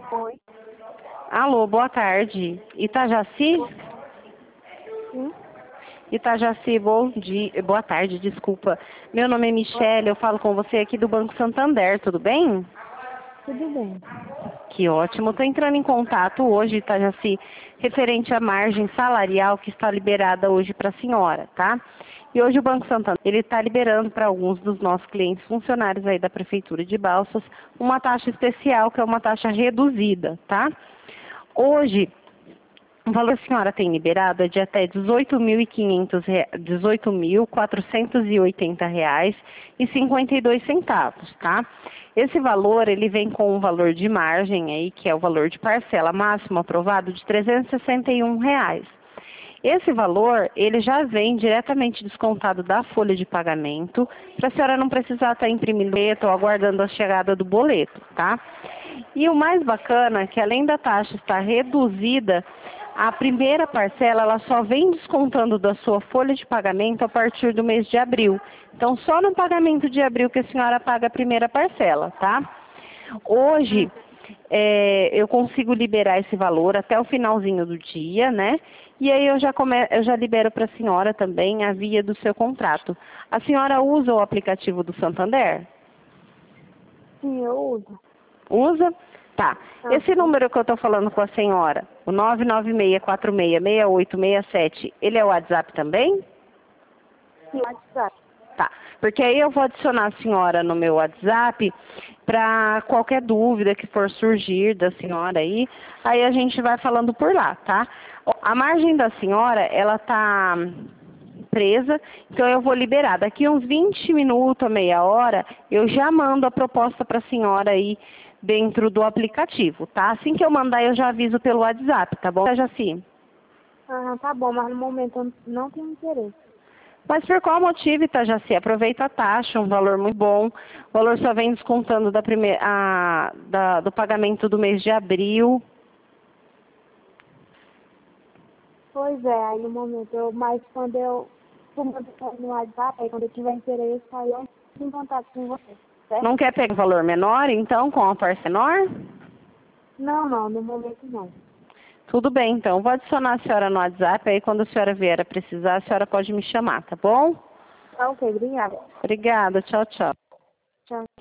Oi. Alô, boa tarde. Itajaci? Sim, Itajaci, bom dia. Boa tarde, desculpa. Meu nome é Michele, eu falo com você aqui do Banco Santander, tudo bem? tudo bem. Que ótimo. Estou entrando em contato hoje, Itajaci, referente à margem salarial que está liberada hoje para a senhora, tá? E hoje o Banco Santander, ele está liberando para alguns dos nossos clientes funcionários aí da Prefeitura de Balsas uma taxa especial, que é uma taxa reduzida, tá? Hoje, o valor que a senhora tem liberado é de até R$18.480,52, tá? Esse valor, ele vem com um valor de margem aí, que é o valor de parcela máximo aprovado de R$361. Esse valor, ele já vem diretamente descontado da folha de pagamento, para a senhora não precisar estar imprimindo boleto ou aguardando a chegada do boleto, tá? E o mais bacana é que além da taxa estar reduzida, a primeira parcela ela só vem descontando da sua folha de pagamento a partir do mês de abril. Então, só no pagamento de abril que a senhora paga a primeira parcela, tá? Hoje, eu consigo liberar esse valor até o finalzinho do dia, né? E aí eu já libero para a senhora também a via do seu contrato. A senhora usa o aplicativo do Santander? Sim, eu uso. Usa? Tá. Esse número que eu estou falando com a senhora, o 996466867, ele é o WhatsApp também? Sim, WhatsApp. Tá. Porque aí eu vou adicionar a senhora no meu WhatsApp para qualquer dúvida que for surgir da senhora aí a gente vai falando por lá, tá? A margem da senhora, ela tá presa, então eu vou liberar. Daqui uns 20 minutos a meia hora, eu já mando a proposta para a senhora aí dentro do aplicativo, tá? Assim que eu mandar, eu já aviso pelo WhatsApp, tá bom, Jaci? Ah, tá bom, mas no momento eu não tenho interesse. Mas por qual motivo, Itajaci? Aproveita a taxa, um valor muito bom. O valor só vem descontando do pagamento do mês de abril. Pois é, aí no momento mas quando eu mando no WhatsApp, aí quando eu tiver interesse, aí eu entro em contato com você, certo? Não quer pegar valor menor, então, com a parcela menor? Não, no momento não. Tudo bem, então. Vou adicionar a senhora no WhatsApp, aí quando a senhora vier a precisar, a senhora pode me chamar, tá bom? Tá ok, obrigada. Obrigada, tchau, tchau. Tchau.